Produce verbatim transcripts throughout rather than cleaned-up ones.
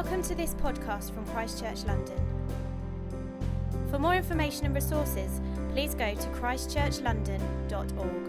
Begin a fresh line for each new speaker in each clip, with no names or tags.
Welcome to this podcast from Christchurch, London. For more information and resources, please go to christchurch london dot org.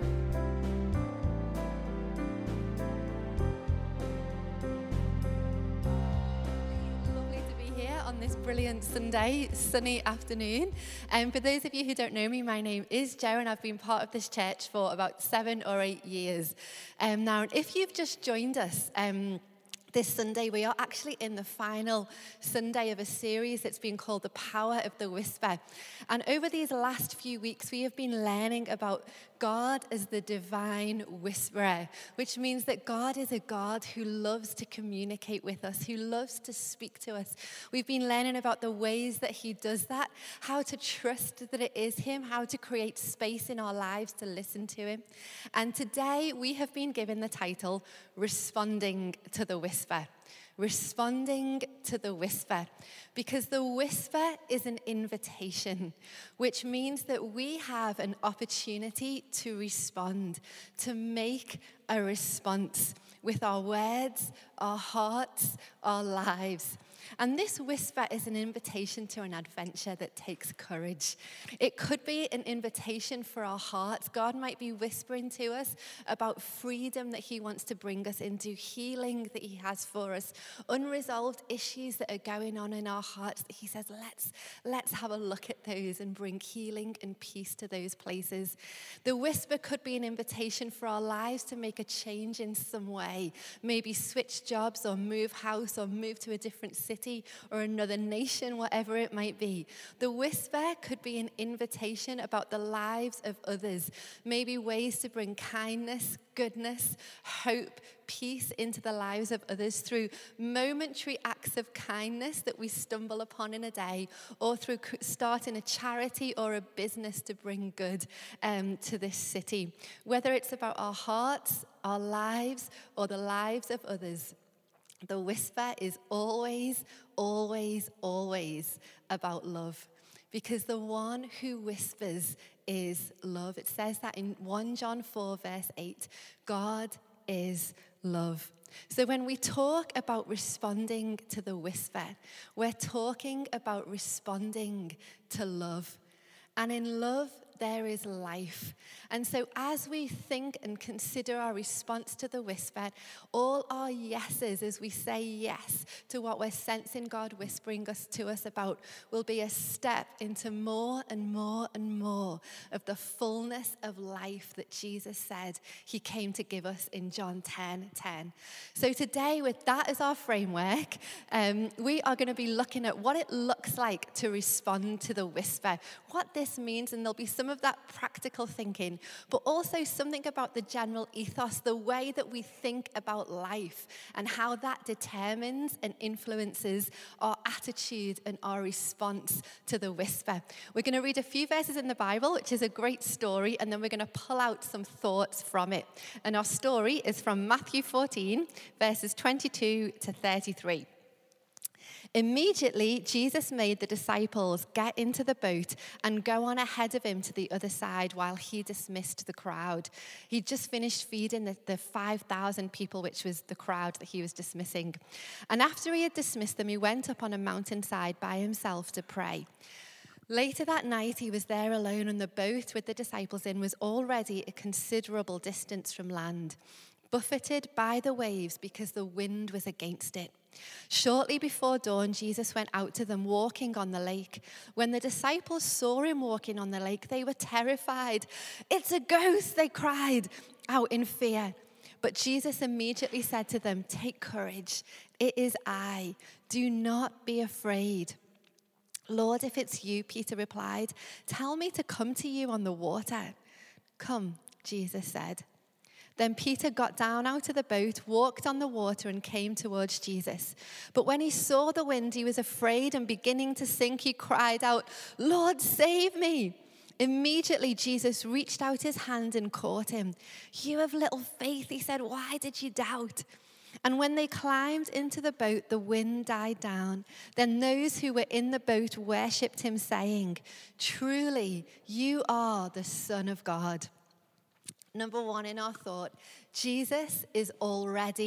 Lovely to be here on this brilliant Sunday, sunny afternoon. And um, for those of you who don't know me, my name is Jo, and I've been part of this church for about seven or eight years. Um, now, if you've just joined us, um, This Sunday, we are actually in the final Sunday of a series that's been called The Power of the Whisper. And over these last few weeks, we have been learning about God as the divine whisperer, which means that God is a God who loves to communicate with us, who loves to speak to us. We've been learning about the ways that he does that, how to trust that it is him, how to create space in our lives to listen to him. And today, we have been given the title, Responding to the Whisper. Responding to the whisper, because the whisper is an invitation, which means that we have an opportunity to respond, to make a response with our words, our hearts, our lives. And this whisper is an invitation to an adventure that takes courage. It could be an invitation for our hearts. God might be whispering to us about freedom that he wants to bring us into, healing that he has for us, unresolved issues that are going on in our hearts that he says, let's, let's have a look at those and bring healing and peace to those places. The whisper could be an invitation for our lives to make a change in some way, maybe switch jobs or move house or move to a different city or another nation, whatever it might be. The whisper could be an invitation about the lives of others, maybe ways to bring kindness, goodness, hope, peace into the lives of others through momentary acts of kindness that we stumble upon in a day, or through starting a charity or a business to bring good um, to this city. Whether it's about our hearts, our lives, or the lives of others, the whisper is always, always, always about love, because the one who whispers is love. It says that in First John four, verse eight, God is love. So when we talk about responding to the whisper, we're talking about responding to love. And in love, there is life. And so as we think and consider our response to the whisper, all our yeses as we say yes to what we're sensing God whispering us to us about will be a step into more and more and more of the fullness of life that Jesus said he came to give us in John ten ten. So today, with that as our framework, um, we are going to be looking at what it looks like to respond to the whisper, what this means, and there'll be some of that practical thinking, but also something about the general ethos, the way that we think about life and how that determines and influences our attitude and our response to the whisper. We're going to read a few verses in the Bible, which is a great story, and then we're going to pull out some thoughts from it. And our story is from Matthew fourteen, verses twenty-two to thirty-three. Immediately, Jesus made the disciples get into the boat and go on ahead of him to the other side while he dismissed the crowd. He'd just finished feeding the, the five thousand people, which was the crowd that he was dismissing. And after he had dismissed them, he went up on a mountainside by himself to pray. Later that night, he was there alone, and the boat with the disciples in was already a considerable distance from land, buffeted by the waves because the wind was against it. Shortly before dawn, Jesus went out to them walking on the lake. When the disciples saw him walking on the lake, they were terrified. "It's a ghost," they cried out in fear. But Jesus immediately said to them, "Take courage. It is I. Do not be afraid." "Lord, if it's you," Peter replied, "tell me to come to you on the water." "Come," Jesus said. Then Peter got down out of the boat, walked on the water, and came towards Jesus. But when he saw the wind, he was afraid, and beginning to sink, he cried out, "Lord, save me." Immediately, Jesus reached out his hand and caught him. "You have little faith," he said. "Why did you doubt?" And when they climbed into the boat, the wind died down. Then those who were in the boat worshipped him, saying, "Truly, you are the Son of God." Number one in our thought, Jesus is already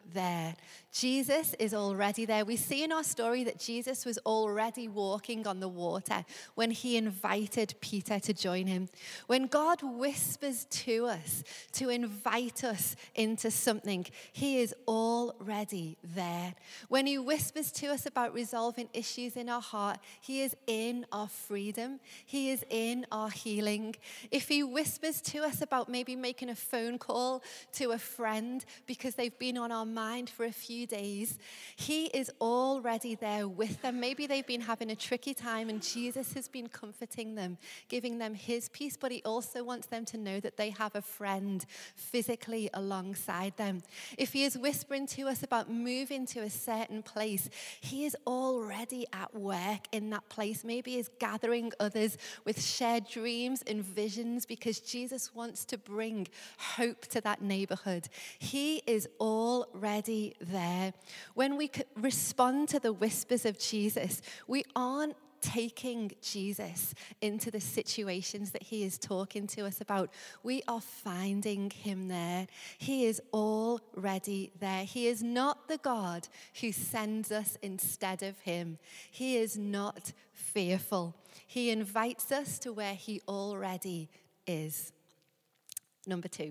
there. Jesus is already there. We see in our story that Jesus was already walking on the water when he invited Peter to join him. When God whispers to us to invite us into something, he is already there. When he whispers to us about resolving issues in our heart, he is in our freedom. He is in our healing. If he whispers to us about maybe making a phone call to a friend because they've been on our mind for a few days, he is already there with them. Maybe they've been having a tricky time and Jesus has been comforting them, giving them his peace, but he also wants them to know that they have a friend physically alongside them. If he is whispering to us about moving to a certain place, he is already at work in that place. Maybe he's gathering others with shared dreams and visions because Jesus wants to bring hope to that neighborhood. He is already there. When we respond to the whispers of Jesus, we aren't taking Jesus into the situations that he is talking to us about. We are finding him there. He is already there. He is not the God who sends us instead of him. He is not fearful. He invites us to where he already is. Number two,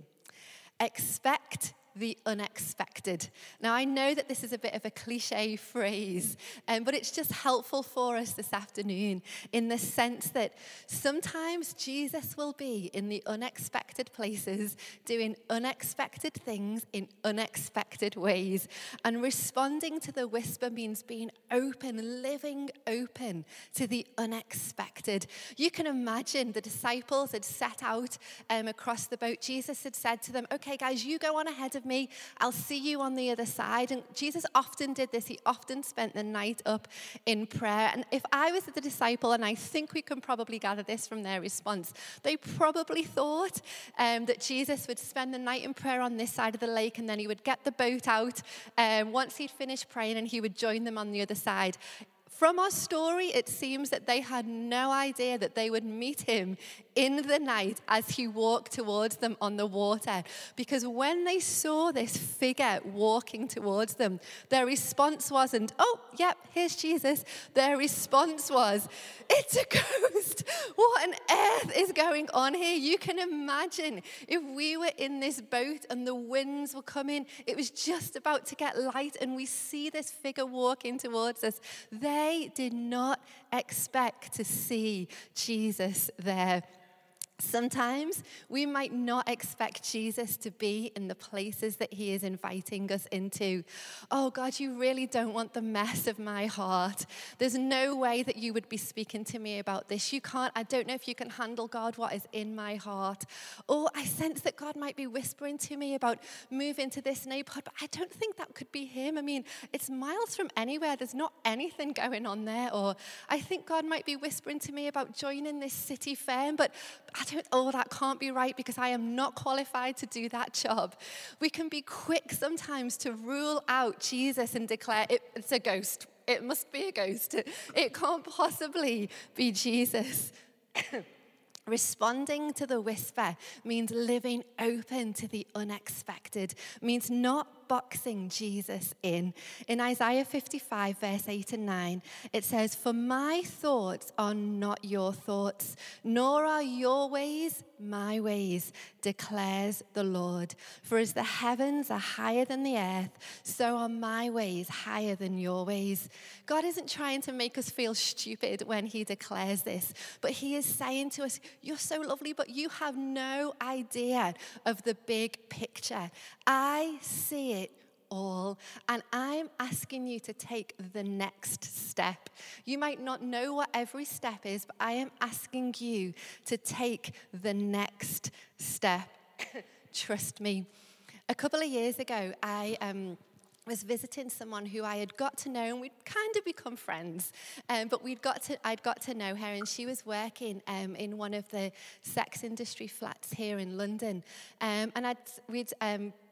expect the unexpected. Now, I know that this is a bit of a cliche phrase, um, but it's just helpful for us this afternoon in the sense that sometimes Jesus will be in the unexpected places, doing unexpected things in unexpected ways. And responding to the whisper means being open, living open to the unexpected. You can imagine the disciples had set out um, across the boat. Jesus had said to them, okay, guys, you go on ahead of me. I'll see you on the other side. And Jesus often did this. He often spent the night up in prayer. And if I was the disciple, and I think we can probably gather this from their response, they probably thought um, that Jesus would spend the night in prayer on this side of the lake, and then he would get the boat out um, once he'd finished praying, and he would join them on the other side. From our story, it seems that they had no idea that they would meet him in the night as he walked towards them on the water. Because when they saw this figure walking towards them, their response wasn't, oh, yep, here's Jesus. Their response was, it's a ghost. What on earth is going on here? You can imagine if we were in this boat and the winds were coming, it was just about to get light, and we see this figure walking towards us. They did not expect to see Jesus there. Sometimes we might not expect Jesus to be in the places that he is inviting us into. Oh God, you really don't want the mess of my heart. There's no way that you would be speaking to me about this. You can't, I don't know if you can handle, God, what is in my heart. Or I sense that God might be whispering to me about moving to this neighborhood, but I don't think that could be him. I mean, it's miles from anywhere. There's not anything going on there. Or I think God might be whispering to me about joining this city fair, but I don't, oh, that can't be right because I am not qualified to do that job. We can be quick sometimes to rule out Jesus and declare it, it's a ghost. It must be a ghost. It can't possibly be Jesus. Responding to the whisper means living open to the unexpected, means not boxing Jesus in. In Isaiah fifty-five, verse eight and nine, it says, for my thoughts are not your thoughts, nor are your ways my ways, declares the Lord. For as the heavens are higher than the earth, so are my ways higher than your ways. God isn't trying to make us feel stupid when he declares this, but he is saying to us, you're so lovely, but you have no idea of the big picture. I see it all, and I'm asking you to take the next step. You might not know what every step is, but I am asking you to take the next step. Trust me. A couple of years ago, I um was visiting someone who I had got to know, and we'd kind of become friends. Um, but we'd got to, I'd got to know her, and she was working um, in one of the sex industry flats here in London. Um, and I'd, we'd um, been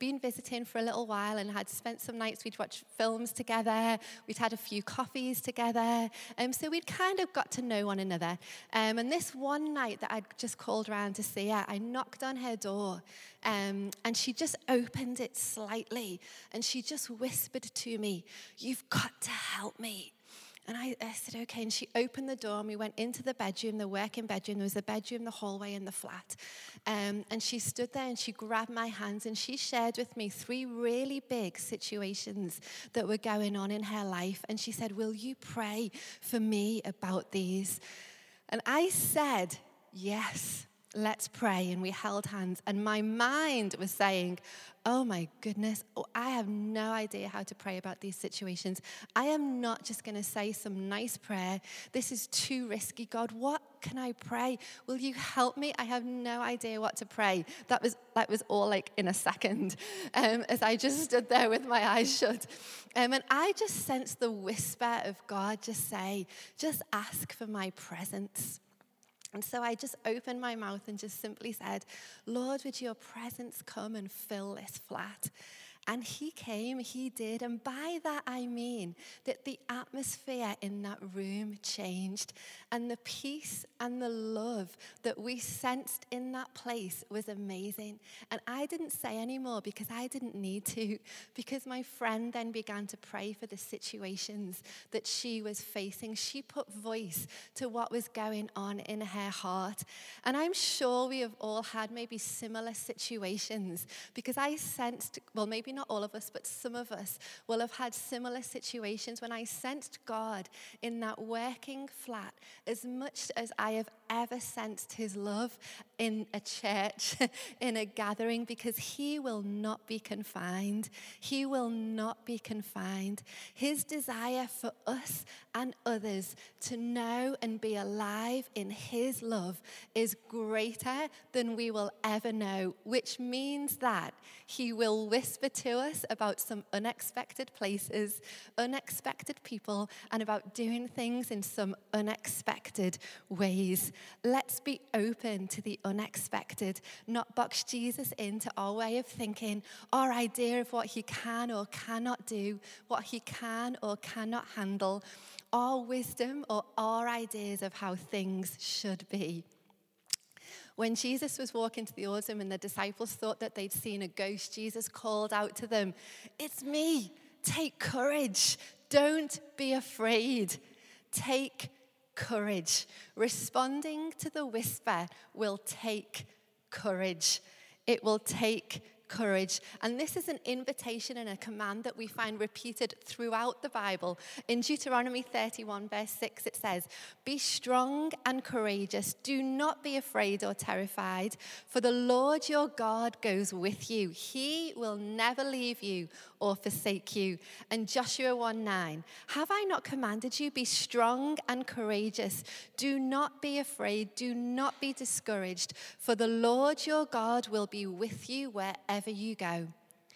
been visiting for a little while and had spent some nights, we'd watched films together, we'd had a few coffees together, um, so we'd kind of got to know one another. Um, and this one night that I'd just called around to see her, I knocked on her door, um, and she just opened it slightly, and she just whispered to me, "You've got to help me." And I, I said, okay. And she opened the door and we went into the bedroom, the working bedroom. There was a bedroom, the hallway, and the flat. Um, and she stood there and she grabbed my hands and she shared with me three really big situations that were going on in her life. And she said, "Will you pray for me about these?" And I said, "Yes, let's pray." And we held hands. And my mind was saying, oh my goodness, oh, I have no idea how to pray about these situations. I am not just going to say some nice prayer. This is too risky. God, what can I pray? Will you help me? I have no idea what to pray. That was that was all like in a second, um, as I just stood there with my eyes shut. Um, and I just sensed the whisper of God just say, just ask for my presence. And so I just opened my mouth and just simply said, "Lord, would your presence come and fill this flat?" And he came, he did. And by that I mean that the atmosphere in that room changed. And the peace and the love that we sensed in that place was amazing. And I didn't say any more because I didn't need to. Because my friend then began to pray for the situations that she was facing. She put voice to what was going on in her heart. And I'm sure we have all had maybe similar situations. Because I sensed, well, maybe not all of us, but some of us will have had similar situations when I sensed God in that working flat as much as I have ever sensed his love in a church, in a gathering, because he will not be confined. He will not be confined. His desire for us and others to know and be alive in his love is greater than we will ever know, which means that he will whisper to us about some unexpected places, unexpected people, and about doing things in some unexpected ways. Let's be open to the unexpected, not box Jesus into our way of thinking, our idea of what he can or cannot do, what he can or cannot handle, our wisdom or our ideas of how things should be. When Jesus was walking to the autumn and the disciples thought that they'd seen a ghost, Jesus called out to them, "It's me. Take courage. Don't be afraid. Take courage." Responding to the whisper will take courage. It will take courage. And this is an invitation and a command that we find repeated throughout the Bible. In Deuteronomy thirty-one, verse six, it says, "Be strong and courageous. Do not be afraid or terrified, for the Lord your God goes with you. He will never leave you or forsake you." And Joshua one nine, "Have I not commanded you? Be strong and courageous. Do not be afraid. Do not be discouraged, for the Lord your God will be with you wherever you go."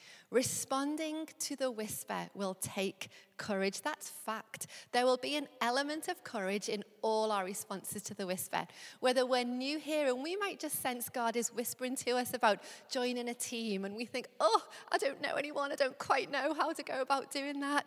Responding to the whisper will take courage. That's fact. There will be an element of courage in all our responses to the whisper. Whether we're new here and we might just sense God is whispering to us about joining a team and we think, oh, I don't know anyone, I don't quite know how to go about doing that.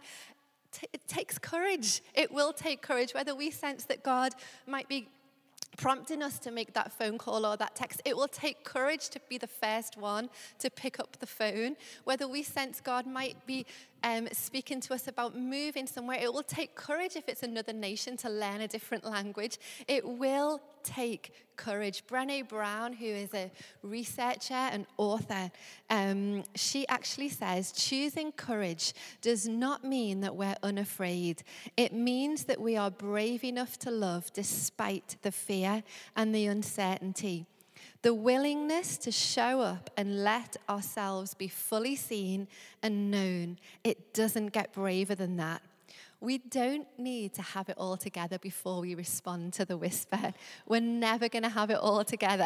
It takes courage. It will take courage. Whether we sense that God might be prompting us to make that phone call or that text, it will take courage to be the first one to pick up the phone. Whether we sense God might be um, speaking to us about moving somewhere, it will take courage if it's another nation to learn a different language. It will take courage. Brené Brown, who is a researcher and author, um, she actually says, choosing courage does not mean that we're unafraid. It means that we are brave enough to love despite the fear and the uncertainty. The willingness to show up and let ourselves be fully seen and known. It doesn't get braver than that. We don't need to have it all together before we respond to the whisper. We're never going to have it all together.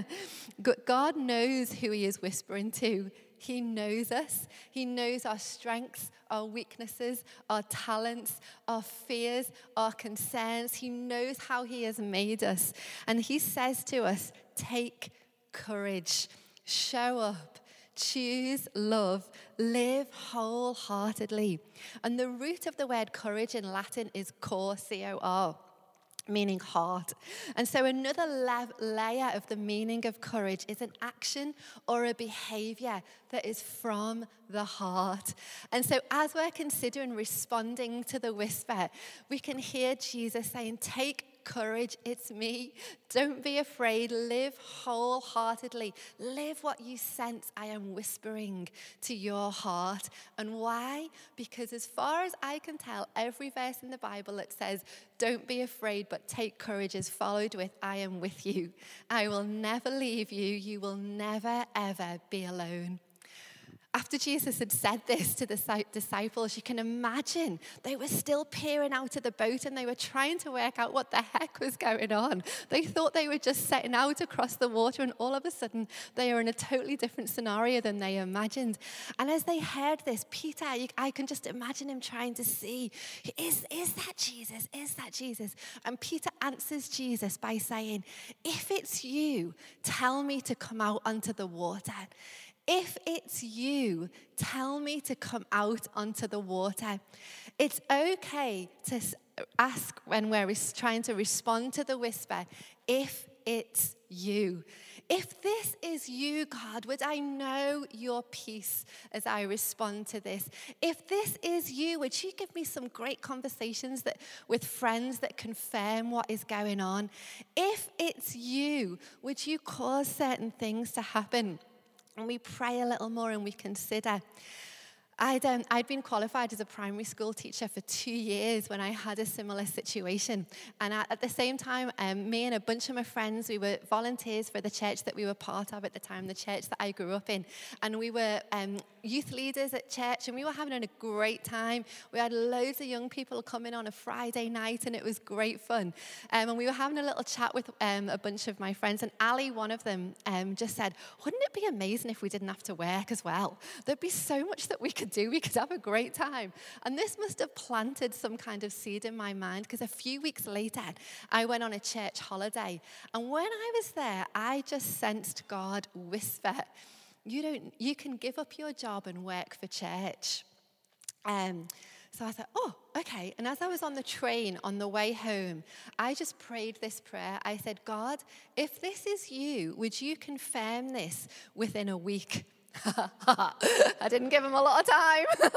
God knows who he is whispering to. He knows us. He knows our strengths, our weaknesses, our talents, our fears, our concerns. He knows how he has made us. And he says to us, take courage, show up, choose love, live wholeheartedly. And the root of the word courage in Latin is cor, C O R, meaning heart. And so another la- layer of the meaning of courage is an action or a behavior that is from the heart. And so as we're considering responding to the whisper, we can hear Jesus saying, take courage, it's me. Don't be afraid. Live wholeheartedly. Live what you sense I am whispering to your heart. And why? Because as far as I can tell, every verse in the Bible that says, don't be afraid, but take courage is followed with, I am with you. I will never leave you. You will never, ever be alone. After Jesus had said this to the disciples, you can imagine they were still peering out of the boat and they were trying to work out what the heck was going on. They thought they were just setting out across the water, and all of a sudden they are in a totally different scenario than they imagined. And as they heard this, Peter, I can just imagine him trying to see, is, is that Jesus? Is that Jesus? And Peter answers Jesus by saying, if it's you, tell me to come out onto the water. If it's you, tell me to come out onto the water. It's okay to ask when we're trying to respond to the whisper, if it's you. If this is you, God, would I know your peace as I respond to this? If this is you, would you give me some great conversations that with friends that confirm what is going on? If it's you, would you cause certain things to happen? And we pray a little more and we consider. I'd, um, I'd been qualified as a primary school teacher for two years when I had a similar situation. And at, at the same time, um, me and a bunch of my friends, we were volunteers for the church that we were part of at the time, the church that I grew up in. And we were um, youth leaders at church, and we were having a great time. We had loads of young people coming on a Friday night, and it was great fun. Um, and we were having a little chat with um, a bunch of my friends, and Ali, one of them, um, just said, wouldn't it be amazing if we didn't have to work as well? There'd be so much that we could do. We could have a great time. And this must have planted some kind of seed in my mind, because a few weeks later, I went on a church holiday. And when I was there, I just sensed God whisper, you don't, you can give up your job and work for church. Um, so I thought, oh, okay. And as I was on the train on the way home, I just prayed this prayer. I said, God, if this is you, would you confirm this within a week? I didn't give him a lot of time.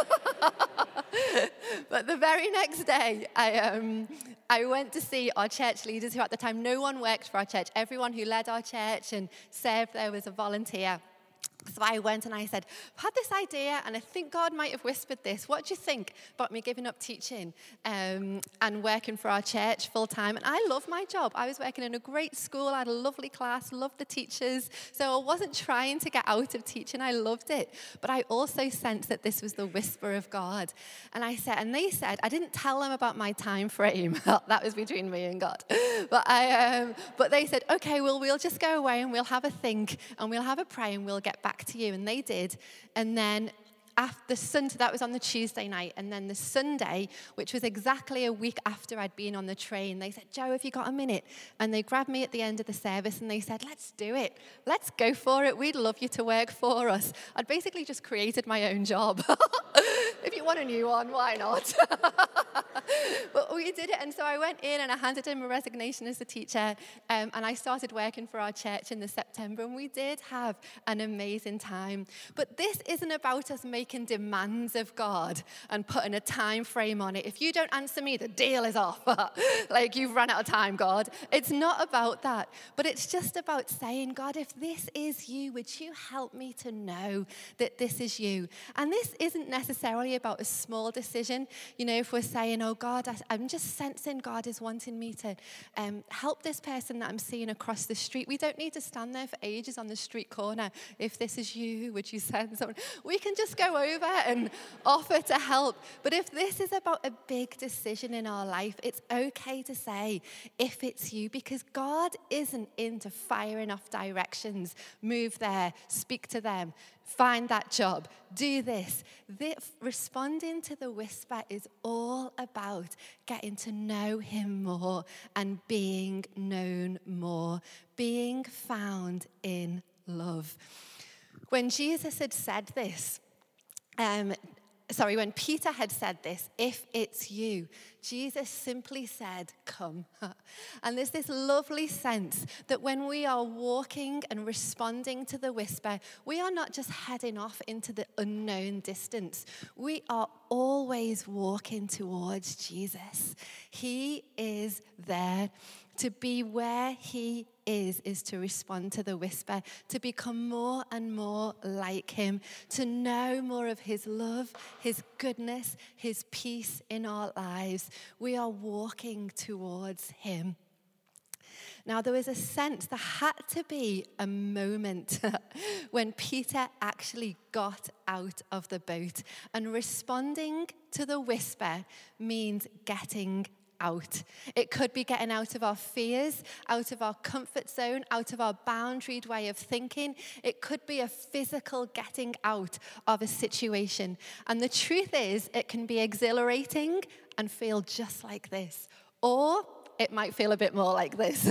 But the very next day, I um, I went to see our church leaders, who at the time, no one worked for our church. Everyone who led our church and served there was a volunteer. So I went and I said, I've had this idea, and I think God might have whispered this. What do you think about me giving up teaching um, and working for our church full time? And I love my job. I was working in a great school. I had a lovely class, loved the teachers. So I wasn't trying to get out of teaching. I loved it. But I also sensed that this was the whisper of God. And I said, and they said, I didn't tell them about my time frame. That was between me and God. But I, um, but they said, okay, well, we'll just go away and we'll have a think and we'll have a pray and we'll get back to you. And they did. And then after the Sunday, that was on the Tuesday night, and then the Sunday, which was exactly a week after I'd been on the train, they said, Joe, have you got a minute? And they grabbed me at the end of the service and they said, let's do it. Let's go for it. We'd love you to work for us. I'd basically just created my own job. If you want a new one, why not? But we did it, and so I went in and I handed in my resignation as a teacher, um, and I started working for our church in the September, and we did have an amazing time. But this isn't about us making demands of God and putting a time frame on it. If you don't answer me, the deal is off. Like, you've run out of time, God. It's not about that, but it's just about saying, God, if this is you, would you help me to know that this is you? And this isn't necessarily about a small decision. You know, if we're saying, oh, God, I, I'm just sensing God is wanting me to um, help this person that I'm seeing across the street. We don't need to stand there for ages on the street corner. If this is you, would you send someone? We can just go over and offer to help. But if this is about a big decision in our life, it's okay to say, if it's you, because God isn't into firing off directions. Move there, speak to them, find that job, do this. The, responding to the whisper is all about getting to know him more and being known more, being found in love. When Jesus had said this, um, sorry, when Peter had said this, if it's you, Jesus simply said, come. And there's this lovely sense that when we are walking and responding to the whisper, we are not just heading off into the unknown distance. We are always walking towards Jesus. He is there. To be where he is, is to respond to the whisper, to become more and more like him, to know more of his love, his goodness, his peace in our lives. We are walking towards him. Now, there was a sense, there had to be a moment when Peter actually got out of the boat. And responding to the whisper means getting out. It could be getting out of our fears, out of our comfort zone, out of our boundaried way of thinking. It could be a physical getting out of a situation. And the truth is, it can be exhilarating and feel just like this. Or it might feel a bit more like this.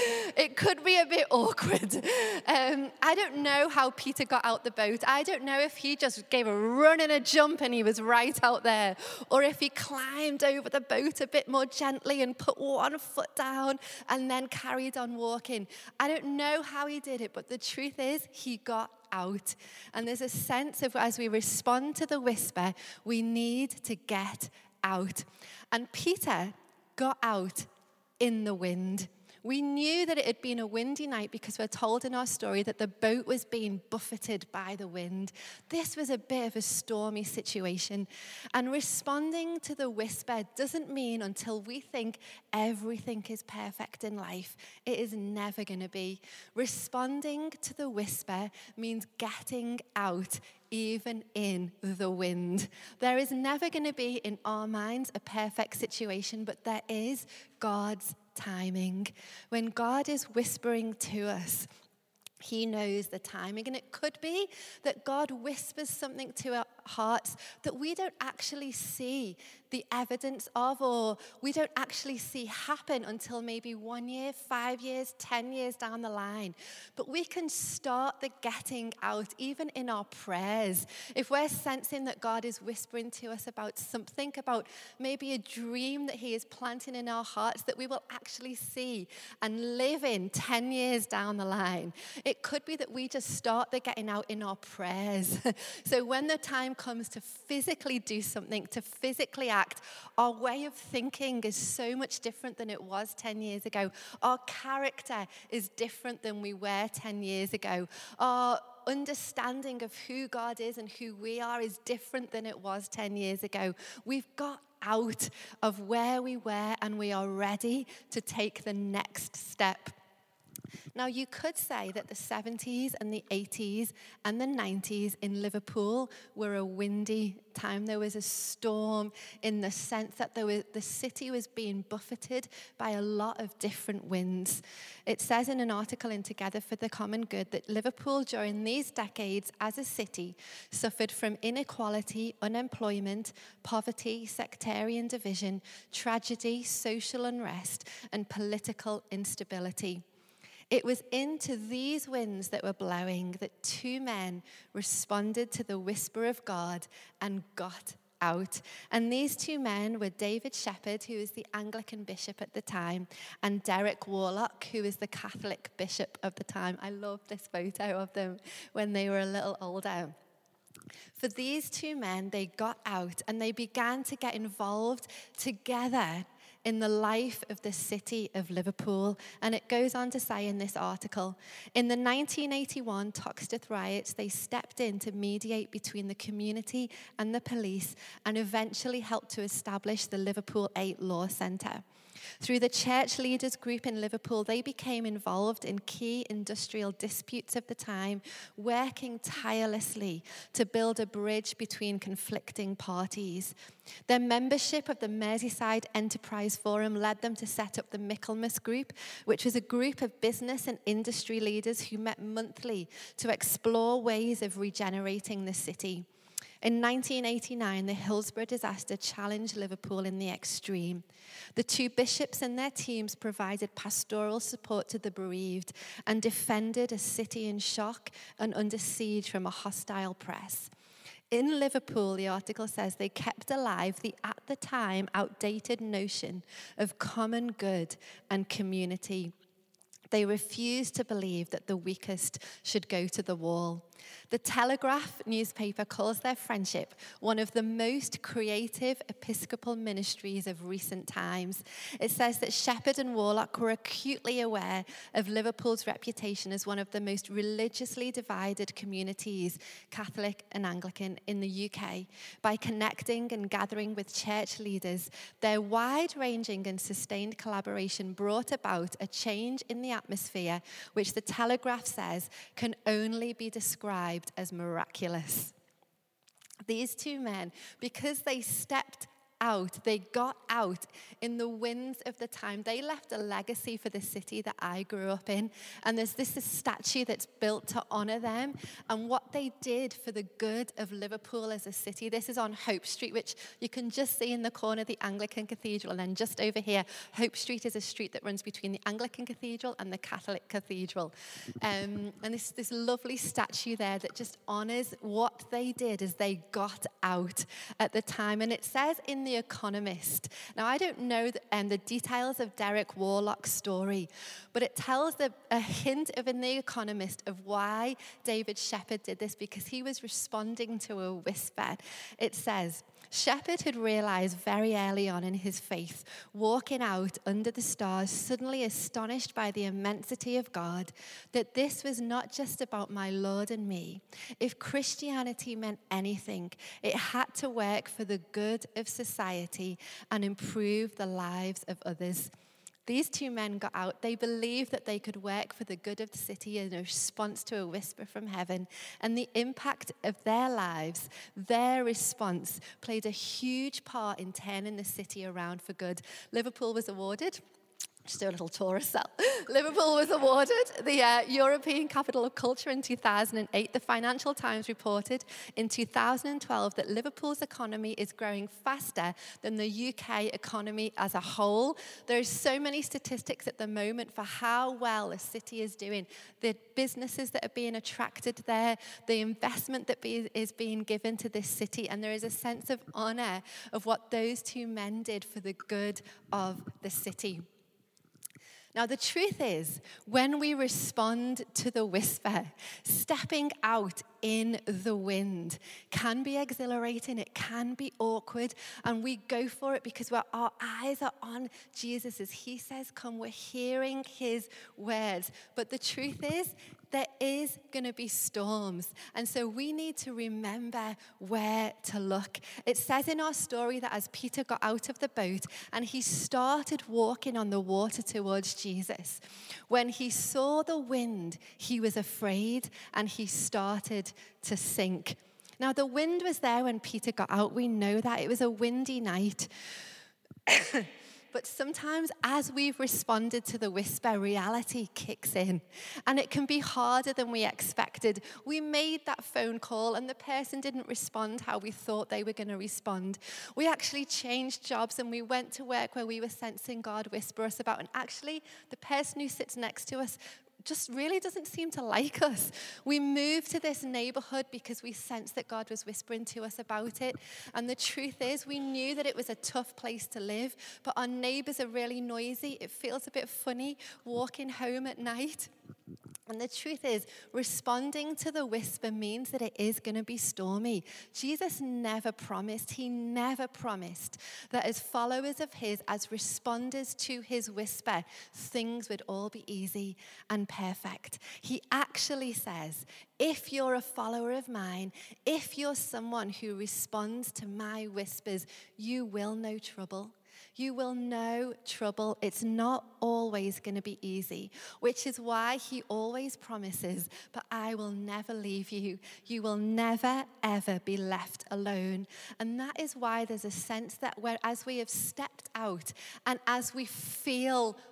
It could be a bit awkward. Um, I don't know how Peter got out the boat. I don't know if he just gave a run and a jump and he was right out there, or if he climbed over the boat a bit more gently and put one foot down and then carried on walking. I don't know how he did it, but the truth is he got out. And there's a sense of, as we respond to the whisper, we need to get out. And Peter got out in the wind. We knew that it had been a windy night because we're told in our story that the boat was being buffeted by the wind. This was a bit of a stormy situation. And responding to the whisper doesn't mean until we think everything is perfect in life. It is never going to be. Responding to the whisper means getting out even in the wind. There is never going to be in our minds a perfect situation, but there is God's timing. When God is whispering to us, he knows the timing. And it could be that God whispers something to our hearts that we don't actually see the evidence of, or we don't actually see happen until maybe one year, five years, ten years down the line. But we can start the getting out even in our prayers. If we're sensing that God is whispering to us about something, about maybe a dream that he is planting in our hearts that we will actually see and live in ten years down the line. It could be that we just start the getting out in our prayers. So when the time comes to physically do something, to physically act, our way of thinking is so much different than it was ten years ago. Our character is different than we were ten years ago. Our understanding of who God is and who we are is different than it was ten years ago. We've got out of where we were and we are ready to take the next step. Now, you could say that the seventies and the eighties and the nineties in Liverpool were a windy time. There was a storm in the sense that there was, the city was being buffeted by a lot of different winds. It says in an article in Together for the Common Good that Liverpool during these decades as a city suffered from inequality, unemployment, poverty, sectarian division, tragedy, social unrest, and political instability. It was into these winds that were blowing that two men responded to the whisper of God and got out. And these two men were David Shepherd, who was the Anglican bishop at the time, and Derek Warlock, who was the Catholic bishop of the time. I love this photo of them when they were a little older. For these two men, they got out and they began to get involved together in the life of the city of Liverpool. And it goes on to say in this article, in the nineteen eighty-one Toxteth riots, they stepped in to mediate between the community and the police and eventually helped to establish the Liverpool eight Law Centre. Through the church leaders group in Liverpool, they became involved in key industrial disputes of the time, working tirelessly to build a bridge between conflicting parties. Their membership of the Merseyside Enterprise Forum led them to set up the Michaelmas Group, which was a group of business and industry leaders who met monthly to explore ways of regenerating the city. In nineteen eighty-nine, the Hillsborough disaster challenged Liverpool in the extreme. The two bishops and their teams provided pastoral support to the bereaved and defended a city in shock and under siege from a hostile press. In Liverpool, the article says, they kept alive the, at the time, outdated notion of common good and community. They refused to believe that the weakest should go to the wall. The Telegraph newspaper calls their friendship one of the most creative Episcopal ministries of recent times. It says that Shepherd and Warlock were acutely aware of Liverpool's reputation as one of the most religiously divided communities, Catholic and Anglican, in the U K. By connecting and gathering with church leaders, their wide-ranging and sustained collaboration brought about a change in the atmosphere, which the Telegraph says can only be described as miraculous. These two men, because they stepped out, they got out in the winds of the time. They left a legacy for the city that I grew up in. And there's this, this statue that's built to honor them and what they did for the good of Liverpool as a city. This is on Hope Street, which you can just see in the corner of the Anglican Cathedral. And then just over here, Hope Street is a street that runs between the Anglican Cathedral and the Catholic Cathedral. Um, and this, this lovely statue there that just honors what they did as they got out at the time. And it says in The Economist. Now, I don't know the, um, the details of Derek Warlock's story, but it tells the, a hint of in The Economist of why David Shepherd did this, because he was responding to a whisper. It says, Shepherd had realized very early on in his faith, walking out under the stars, suddenly astonished by the immensity of God, that this was not just about my Lord and me. If Christianity meant anything, it had to work for the good of society and improve the lives of others. These two men got out. They believed that they could work for the good of the city in response to a whisper from heaven. And the impact of their lives, their response, played a huge part in turning the city around for good. Liverpool was awarded... Just do a little tourist cell. Liverpool was awarded the uh, European Capital of Culture in two thousand eight. The Financial Times reported in two thousand twelve that Liverpool's economy is growing faster than the U K economy as a whole. There's so many statistics at the moment for how well a city is doing. The businesses that are being attracted there, the investment that be, is being given to this city, and there is a sense of honor of what those two men did for the good of the city. Now, the truth is, when we respond to the whisper, stepping out in the wind can be exhilarating, it can be awkward, and we go for it because we're, our eyes are on Jesus. As he says, come, we're hearing his words. But the truth is, there is going to be storms, and so we need to remember where to look. It says in our story that as Peter got out of the boat and he started walking on the water towards Jesus, when he saw the wind, he was afraid and he started to sink. Now, the wind was there when Peter got out. We know that. It was a windy night. But sometimes as we've responded to the whisper, reality kicks in. And it can be harder than we expected. We made that phone call and the person didn't respond how we thought they were going to respond. We actually changed jobs and we went to work where we were sensing God whisper us about. And actually, the person who sits next to us just really doesn't seem to like us. We moved to this neighborhood because we sensed that God was whispering to us about it. And the truth is, we knew that it was a tough place to live, but our neighbors are really noisy. It feels a bit funny walking home at night. And the truth is, responding to the whisper means that it is going to be stormy. Jesus never promised, he never promised that as followers of his, as responders to his whisper, things would all be easy and perfect. He actually says, if you're a follower of mine, if you're someone who responds to my whispers, you will know trouble. You will know trouble. It's not always going to be easy, which is why he always promises, but I will never leave you. You will never, ever be left alone. And that is why there's a sense that where, as we have stepped out and as we feel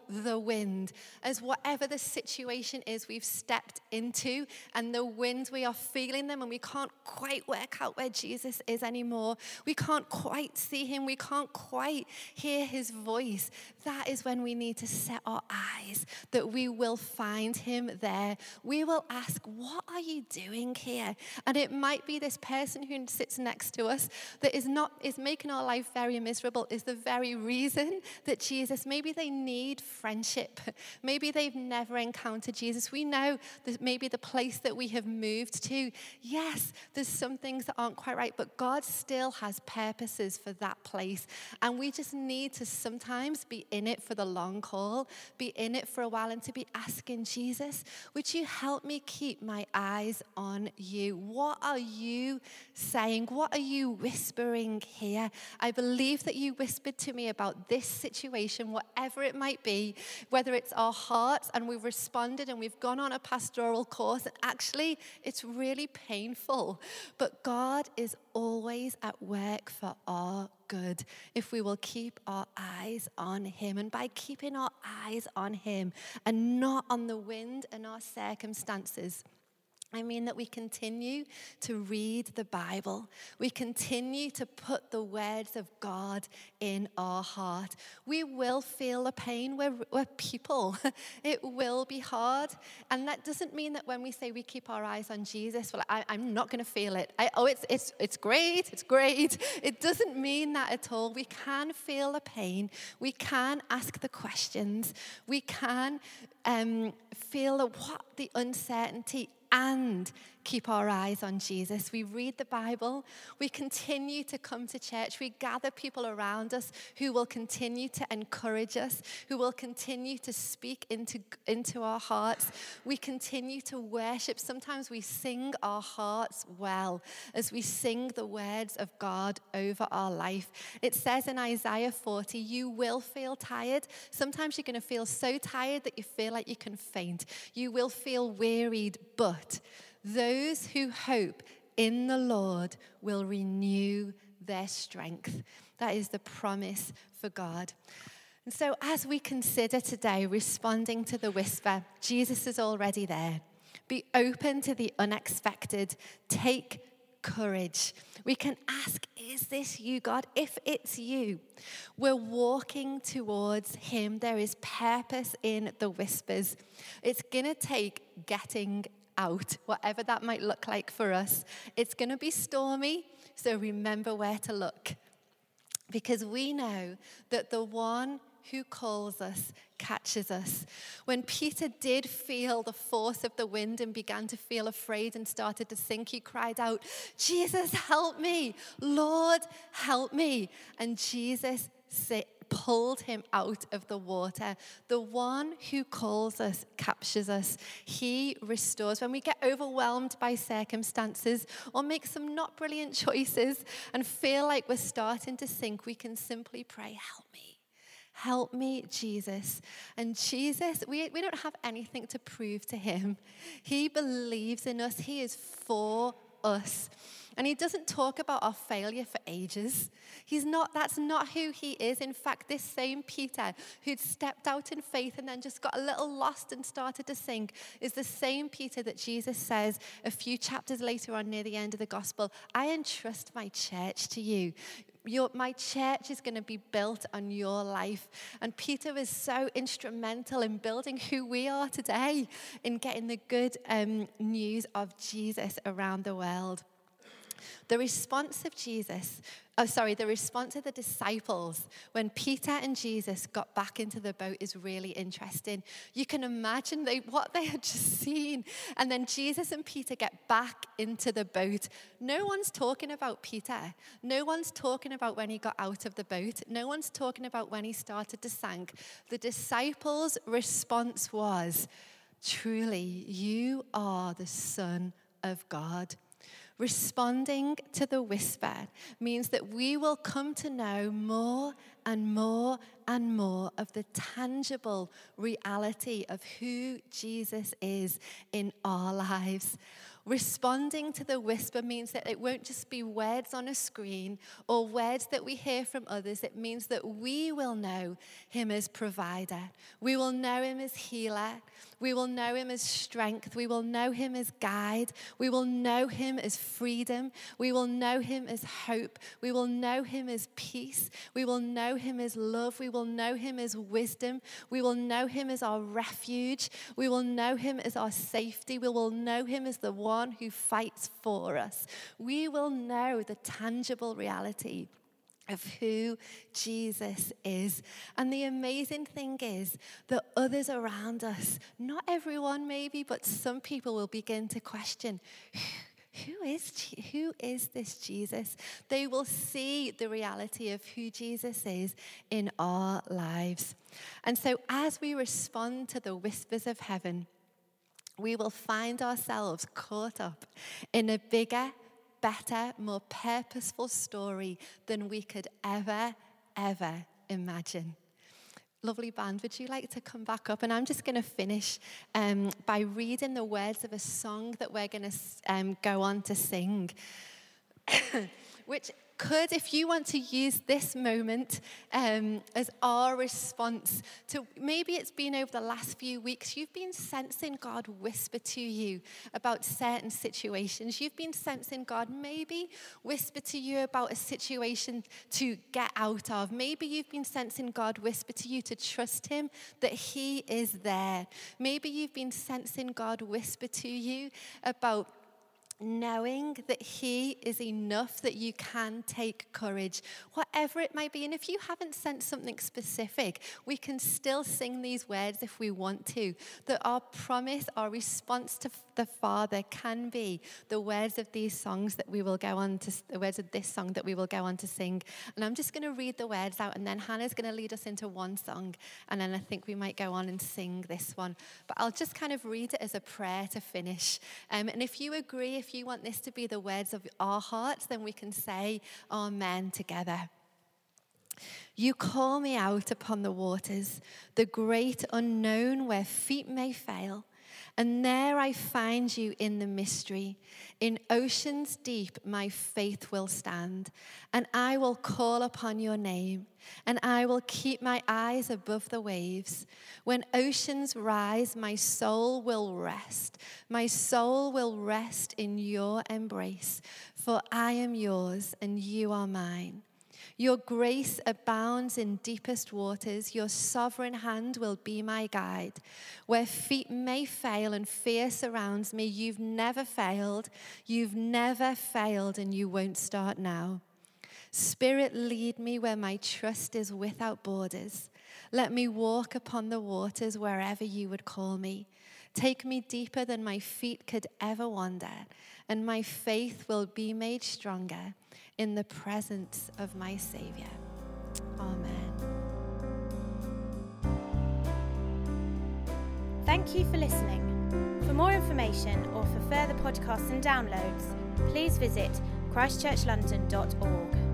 the wind, as whatever the situation is we've stepped into and the winds, we are feeling them and we can't quite work out where Jesus is anymore. We can't quite see him. We can't quite hear his voice. That is when we need to set our eyes that we will find him there. We will ask, what are you doing here? And it might be this person who sits next to us that is not is making our life very miserable, is the very reason that Jesus, maybe they need friendship. Maybe they've never encountered Jesus. We know that maybe the place that we have moved to, yes, there's some things that aren't quite right, but God still has purposes for that place. And we just need to sometimes be in it for the long haul, be in it for a while, and to be asking Jesus, would you help me keep my eyes on you? What are you saying? What are you whispering here? I believe that you whispered to me about this situation, whatever it might be, whether it's our hearts and we've responded and we've gone on a pastoral course, and actually it's really painful. But God is always at work for our good if we will keep our eyes on him. And by keeping our eyes on him and not on the wind and our circumstances, I mean that we continue to read the Bible. We continue to put the words of God in our heart. We will feel the pain. We're, we're people. It will be hard. And that doesn't mean that when we say we keep our eyes on Jesus, well, I, I'm not going to feel it. I, oh, it's, it's, it's great. It's great. It doesn't mean that at all. We can feel the pain. We can ask the questions. We can um, feel the, what, the uncertainty, and keep our eyes on Jesus. We read the Bible. We continue to come to church. We gather people around us who will continue to encourage us, who will continue to speak into, into our hearts. We continue to worship. Sometimes we sing our hearts well as we sing the words of God over our life. It says in Isaiah forty, you will feel tired. Sometimes you're going to feel so tired that you feel like you can faint. You will feel wearied, but those who hope in the Lord will renew their strength. That is the promise for God. And so as we consider today responding to the whisper, Jesus is already there. Be open to the unexpected. Take courage. We can ask, is this you, God? If it's you, we're walking towards him. There is purpose in the whispers. It's going to take getting out, whatever that might look like for us. It's going to be stormy, so remember where to look. Because we know that the one who calls us catches us. When Peter did feel the force of the wind and began to feel afraid and started to sink, he cried out, Jesus, help me. Lord, help me. And Jesus said, pulled him out of the water. The one who calls us captures us. He restores. When we get overwhelmed by circumstances or make some not brilliant choices and feel like we're starting to sink, we can simply pray, help me. Help me, Jesus. And Jesus, we, we don't have anything to prove to him. He believes in us. He is for us. And he doesn't talk about our failure for ages. He's not, that's not who he is. In fact, this same Peter who'd stepped out in faith and then just got a little lost and started to sink is the same Peter that Jesus says a few chapters later on near the end of the gospel, I entrust my church to you. Your, my church is going to be built on your life. And Peter was so instrumental in building who we are today, in getting the good um, news of Jesus around the world. The response of Jesus, oh sorry, the response of the disciples when Peter and Jesus got back into the boat is really interesting. You can imagine they, what they had just seen. And then Jesus and Peter get back into the boat. No one's talking about Peter. No one's talking about when he got out of the boat. No one's talking about when he started to sink. The disciples' response was, truly, you are the Son of God. Responding to the whisper means that we will come to know more and more and more of the tangible reality of who Jesus is in our lives. Responding to the whisper means that it won't just be words on a screen or words that we hear from others. It means that we will know him as provider. We will know him as healer. We will know him as strength. We will know him as guide. We will know him as freedom. We will know him as hope. We will know him as peace. We will know him as love. We will know him as wisdom. We will know him as our refuge. We will know him as our safety. We will know him as the one who fights for us. We will know the tangible reality of who Jesus is. And the amazing thing is that others around us, not everyone maybe, but some people will begin to question, who is, who is this Jesus? They will see the reality of who Jesus is in our lives. And so as we respond to the whispers of heaven, we will find ourselves caught up in a bigger, better, more purposeful story than we could ever, ever imagine. Lovely band, would you like to come back up? And I'm just going to finish um, by reading the words of a song that we're going to um, go on to sing, which could, if you want to use this moment um, as our response to, maybe it's been over the last few weeks, you've been sensing God whisper to you about certain situations. You've been sensing God maybe whisper to you about a situation to get out of. Maybe you've been sensing God whisper to you to trust him, that he is there. Maybe you've been sensing God whisper to you about knowing that he is enough, that you can take courage, whatever it might be. And if you haven't sensed something specific, we can still sing these words if we want to, that our promise, our response to the Father can be the words of these songs that we will go on to, the words of this song that we will go on to sing. And I'm just going to read the words out, and then Hannah's going to lead us into one song, and then I think we might go on and sing this one. But I'll just kind of read it as a prayer to finish. Um, and if you agree, if you want this to be the words of our hearts, then we can say amen together. You call me out upon the waters, the great unknown where feet may fail. And there I find you in the mystery. In oceans deep my faith will stand, and I will call upon your name, and I will keep my eyes above the waves. When oceans rise, my soul will rest. My soul will rest in your embrace, for I am yours and you are mine. Your grace abounds in deepest waters. Your sovereign hand will be my guide. Where feet may fail and fear surrounds me, you've never failed. You've never failed, and you won't start now. Spirit, lead me where my trust is without borders. Let me walk upon the waters wherever you would call me. Take me deeper than my feet could ever wander, and my faith will be made stronger in the presence of my Savior. Amen.
Thank you for listening. For more information or for further podcasts and downloads, please visit christchurch london dot org.